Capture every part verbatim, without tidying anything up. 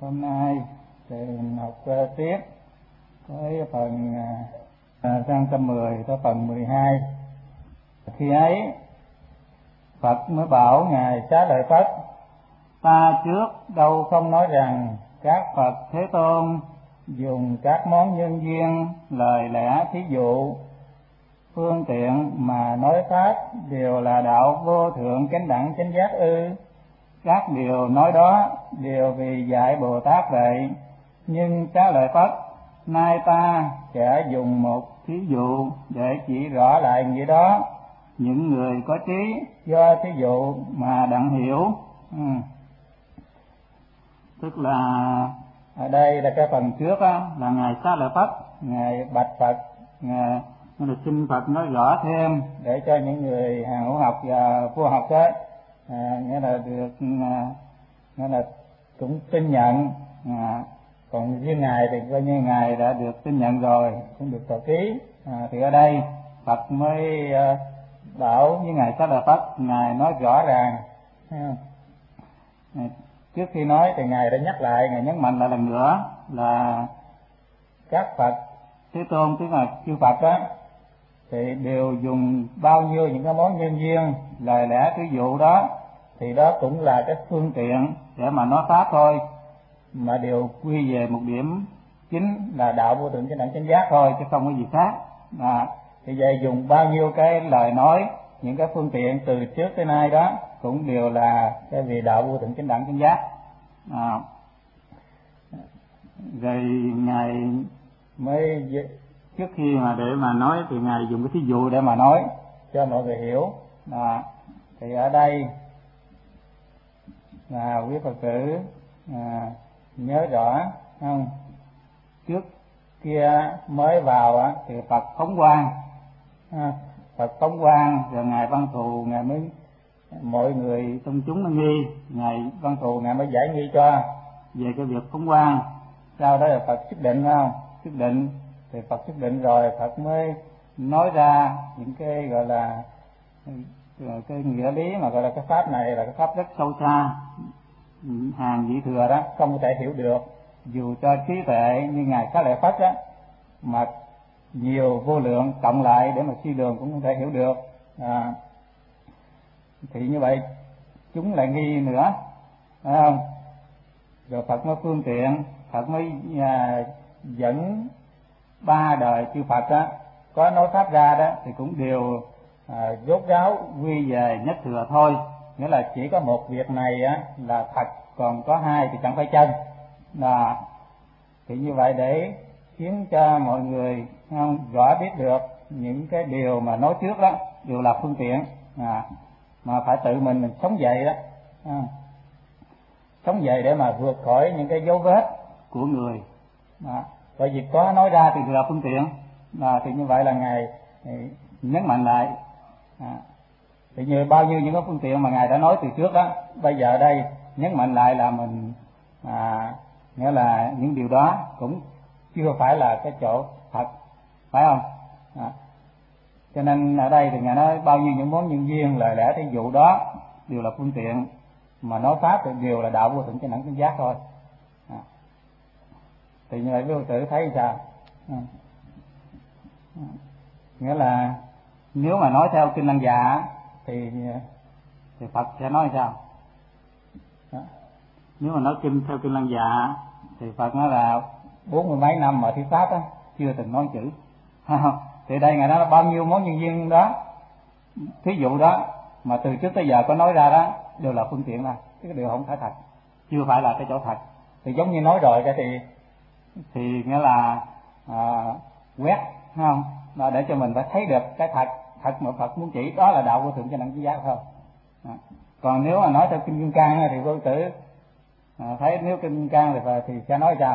Hôm nay thì học uh, tiếp với phần uh, trang trăm mười tới phần mười hai. Khi ấy Phật mới bảo Ngài Xá Lợi Phất: ta trước đâu không nói rằng các Phật Thế Tôn dùng các món nhân duyên, lời lẽ, thí dụ, phương tiện mà nói pháp đều là đạo vô thượng chánh đẳng chánh giác ư? Các điều nói đó đều vì dạy Bồ Tát vậy. Nhưng Xá Lợi Phất, nay ta sẽ dùng một thí dụ để chỉ rõ lại nghĩa đó. Những người có trí do thí dụ mà đặng hiểu. Ừ. Tức là ở đây là cái phần trước á, là Ngài Xá Lợi Phất, Ngài bạch Phật, Ngài là xin Phật nói rõ thêm để cho những người hàng hữu học và vua học đó, à, nghĩa là được à, nghĩa là cũng tin nhận. À, còn riêng Ngài thì coi như Ngài đã được tin nhận rồi, cũng được thọ ký. À, thì ở đây Phật mới à, bảo với Ngài Xá Lợi Phất, Ngài nói rõ ràng. À, trước khi nói thì Ngài đã nhắc lại, Ngài nhấn mạnh lại lần nữa là các Phật Thế Tôn, tức là chư Phật đó, thì đều dùng bao nhiêu những cái món nhân duyên, lời lẽ, thí dụ đó, thì đó cũng là cái phương tiện để mà nói pháp thôi, mà đều quy về một điểm chính là đạo vô thượng chánh đẳng chánh giác thôi, chứ không có gì khác. À, thì vậy dùng bao nhiêu cái lời nói, những cái phương tiện từ trước tới nay đó cũng đều là cái vì đạo vô thượng chánh đẳng chánh giác. À, rồi Ngài mới trước khi mà để mà nói thì Ngài dùng cái thí dụ để mà nói cho mọi người hiểu. À, thì ở đây là quý Phật tử à, nhớ rõ không? Trước kia mới vào á, thì Phật phóng quang, à, Phật phóng quang rồi Ngài Văn Thù, Ngài mới mọi người trong chúng nó nghi, Ngài Văn Thù Ngài mới giải nghi cho về cái việc phóng quang. Sau đó là Phật xuất định, phải không? Xuất định thì Phật xuất định rồi Phật mới nói ra những cái gọi là cái nghĩa lý mà gọi là cái pháp này là cái pháp rất sâu xa, hàng vị thừa đó không thể hiểu được, dù cho trí tuệ như Ngài Xá Lợi Phất á mà nhiều vô lượng cộng lại để mà suy lường cũng không thể hiểu được. À, thì như vậy chúng lại nghi nữa, phải không? Rồi Phật mới phương tiện, Phật mới à, dẫn ba đời chư Phật đó có nói pháp ra đó thì cũng đều à, rốt ráo quy về nhất thừa thôi, nghĩa là chỉ có một việc này á là thật, còn có hai thì chẳng phải chân. Là thì như vậy để khiến cho mọi người không rõ biết được những cái điều mà nói trước đó đều là phương tiện, à, mà phải tự mình mình sống dậy đó, à, sống dậy để mà vượt khỏi những cái dấu vết của người. À, bởi vì có nói ra thì là phương tiện. À, thì như vậy là Ngài nhấn mạnh lại. À, thì như bao nhiêu những cái phương tiện mà Ngài đã nói từ trước đó, bây giờ đây nhấn mạnh lại là mình à, nghĩa là những điều đó cũng chưa phải là cái chỗ thật, phải không? À, cho nên ở đây thì Ngài nói bao nhiêu những món nhân duyên, lời lẽ, thí dụ đó đều là phương tiện, mà nói pháp thì đều là đạo vô thượng chánh đẳng chánh giác thôi. À, thì như vậy quý Phật tử thấy sao? À, à, nghĩa là nếu mà nói theo kinh Lăng Già thì thì Phật sẽ nói sao? À, nếu mà nói kinh theo kinh Lăng Già thì Phật nói là bốn mươi mấy năm mà thuyết pháp á chưa từng nói chữ. Thì đây Ngài nói là bao nhiêu món nhân duyên đó, thí dụ đó mà từ trước tới giờ có nói ra đó đều là phương tiện, là cái điều không phải thật, chưa phải là cái chỗ thật. Thì giống như nói rồi cái thì thì nghĩa là à, quét, không? Đó, để cho mình phải thấy được cái thật, thật mà Phật muốn chỉ đó là đạo vô thượng chánh đẳng chánh giác thôi. À, còn nếu mà nói theo kinh Kim Cang thì vô tử à, thấy nếu kinh Kim Cang thì thì sẽ nói sao?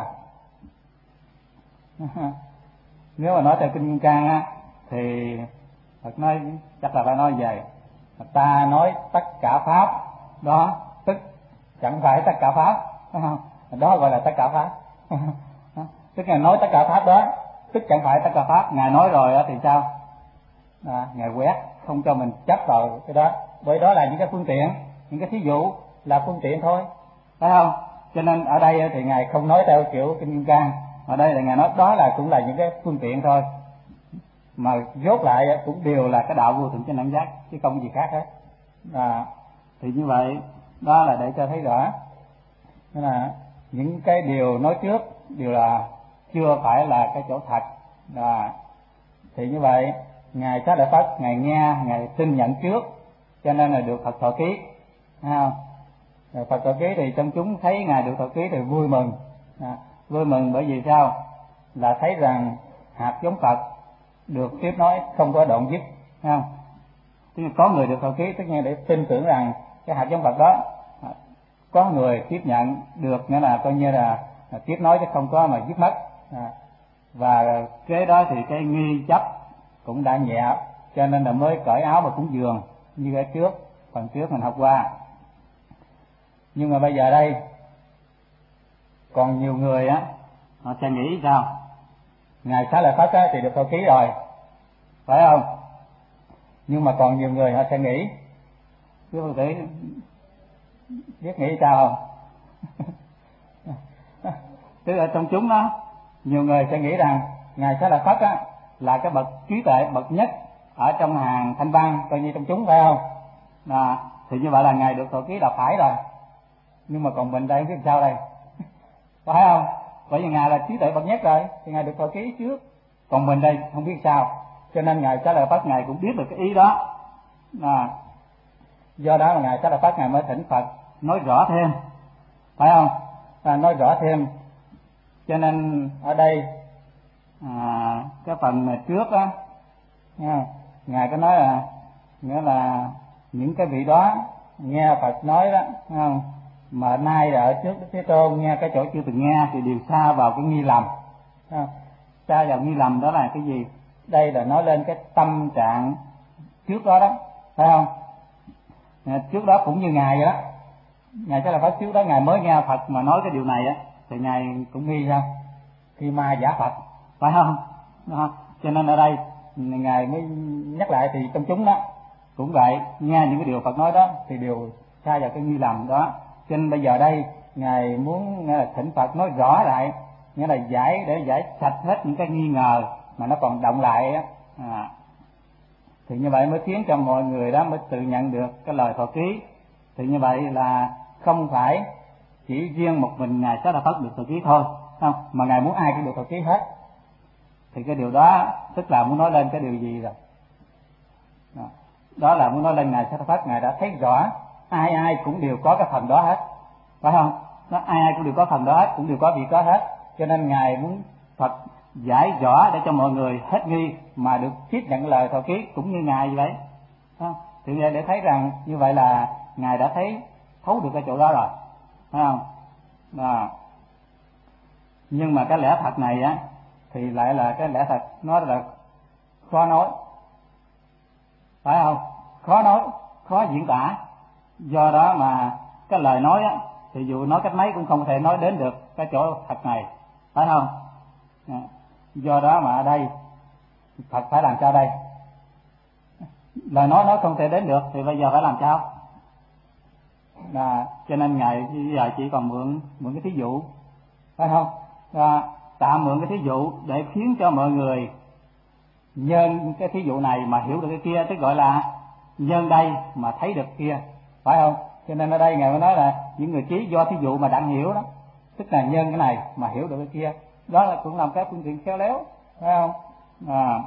Nếu mà nói theo kinh Kim Cang á thì Phật nói chắc là phải nói về ta nói tất cả pháp đó, tức chẳng phải tất cả pháp, đó gọi là tất cả pháp. Tức là nói tất cả pháp đó, tức chẳng phải tất cả pháp. Ngài nói rồi đó thì sao? À, Ngài quét không cho mình chấp vào cái đó, bởi đó là những cái phương tiện, những cái thí dụ là phương tiện thôi, phải không? cho nên ở đây thì ngài không nói theo kiểu kinh Kim Cang, ở đây là ngài nói đó là cũng là những cái phương tiện thôi, mà rốt lại cũng đều là cái đạo vô thượng chánh đẳng giác chứ không gì khác hết. À, thì như vậy đó là để cho thấy rõ, đó là những cái điều nói trước đều là chưa phải là cái chỗ thật. À, thì như vậy ngài Xá Lợi Phất ngài nghe, ngài tin nhận trước, cho nên là được Phật thọ ký. À, Phật thọ ký thì trong chúng thấy ngài được thọ ký thì vui mừng. À, vui mừng bởi vì sao? Là thấy rằng hạt giống Phật được tiếp nối không có đoạn dứt, không? Tức là có người được thọ ký, tất nhiên để tin tưởng rằng cái hạt giống Phật đó có người tiếp nhận được, nghĩa là coi như là, là tiếp nối chứ không có mà dứt mất. À, và kế đó thì cái nghi chấp cũng đã nhẹ, cho nên là mới cởi áo và cúng dường như ở trước, phần trước mình học qua. Nhưng mà bây giờ đây còn nhiều người á, họ sẽ nghĩ sao? Ngài Xá Lợi Phất á, thì được thọ ký rồi, phải không? Nhưng mà còn nhiều người họ sẽ nghĩ, quý Phật tử biết nghĩ sao không? Tức là trong chúng đó, nhiều người sẽ nghĩ rằng ngài Xá Lợi Phất á là cái bậc trí tuệ bậc nhất ở trong hàng thanh văn, coi như trong chúng, phải không? À, thì như vậy là ngài được thọ ký là phải rồi. Nhưng mà còn mình đây không biết sao đây, phải không? Bởi vì ngài là trí tuệ bậc nhất rồi thì ngài được thọ ký trước, còn mình đây không biết sao. Cho nên ngài Xá Lợi Phất ngài cũng biết được cái ý đó. À, do đó là ngài Xá Lợi Phất ngài mới thỉnh Phật nói rõ thêm, phải không? À, nói rõ thêm. Cho nên ở đây à, cái phần mà trước á, ngài có nói là nghĩa là những cái vị đó nghe Phật nói đó, không? Mà nay là ở trước Đức Thế Tôn nghe cái chỗ chưa từng nghe thì đều xa vào cái nghi lầm. Xa vào nghi lầm đó là cái gì? Đây là nói lên cái tâm trạng trước đó đó, phải không? Trước đó cũng như ngài vậy đó, ngài Xá Lợi Phất trước đó ngài mới nghe Phật mà nói cái điều này á, thì ngài cũng nghi sao? Khi ma giả Phật, phải không? Đó. Cho nên ở đây ngài mới nhắc lại, thì trong chúng đó cũng vậy, nghe những cái điều Phật nói đó thì đều xa vào cái nghi lầm đó. Cho nên bây giờ đây ngài muốn nghĩa là thỉnh Phật nói rõ lại, nghĩa là giải để giải sạch hết những cái nghi ngờ mà nó còn động lại á. À, thì như vậy mới khiến cho mọi người đó mới tự nhận được cái lời thọ ký. Thì như vậy là không phải chỉ riêng một mình ngài Xá Lợi Phất được thọ ký thôi, không, mà ngài muốn ai cũng được thọ ký hết. Thì cái điều đó tức là muốn nói lên cái điều gì rồi? Đó, đó là muốn nói lên ngài Xá Lợi Phất ngài đã thấy rõ ai ai cũng đều có cái phần đó hết, phải không? Nó ai ai cũng đều có phần đó hết, cũng đều có việc đó hết. Cho nên ngài muốn Phật giải rõ để cho mọi người hết nghi mà được tiếp nhận cái lời thọ ký cũng như ngài vậy. Đó. Thì để thấy rằng như vậy là ngài đã thấy thấu được cái chỗ đó rồi, phải không? Đó. Nhưng mà cái lẽ thật này á thì lại là cái lẽ thật nó là khó nói, phải không? Khó nói, khó diễn tả. Do đó mà cái lời nói á thì dù nói cách mấy cũng không thể nói đến được cái chỗ thật này, phải không? Do đó mà ở đây Phật phải làm sao đây? Lời nói nói không thể đến được thì bây giờ phải làm sao? À, cho nên ngài bây giờ chỉ còn mượn mượn cái thí dụ, phải không? À, tạm mượn cái thí dụ để khiến cho mọi người nhân cái thí dụ này mà hiểu được cái kia, tức gọi là nhân đây mà thấy được kia, phải không? Cho nên ở đây ngài mới nói là những người trí do thí dụ mà đặng hiểu đó, tức là nhân cái này mà hiểu được cái kia, đó là cũng làm cái phương tiện khéo léo, phải không? À,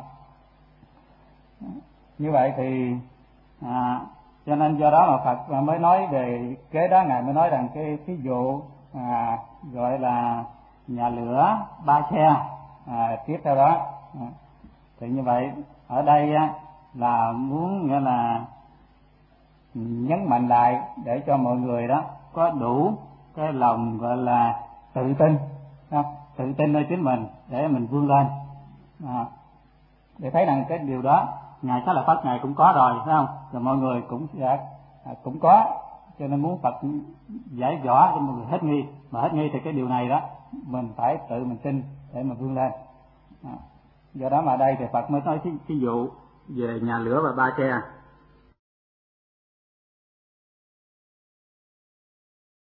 như vậy thì à, cho nên do đó mà Phật mới nói về kế đó, ngài mới nói rằng cái thí dụ à, gọi là nhà lửa ba xe à, tiếp theo đó. À, thì như vậy ở đây á, là muốn nghĩa là nhấn mạnh lại để cho mọi người đó có đủ cái lòng gọi là tự tin, không? Tự tin nơi chính mình để mình vươn lên. À, để thấy rằng cái điều đó ngài Xá Lợi Phất ngài cũng có rồi, phải không? Rồi mọi người cũng dạ, cũng có, cho nên muốn Phật giải rõ cho mọi người hết nghi, mà hết nghi thì cái điều này đó mình phải tự mình tin để mà vươn lên. À, do đó mà đây thì Phật mới nói thí dụ về nhà lửa và ba tre.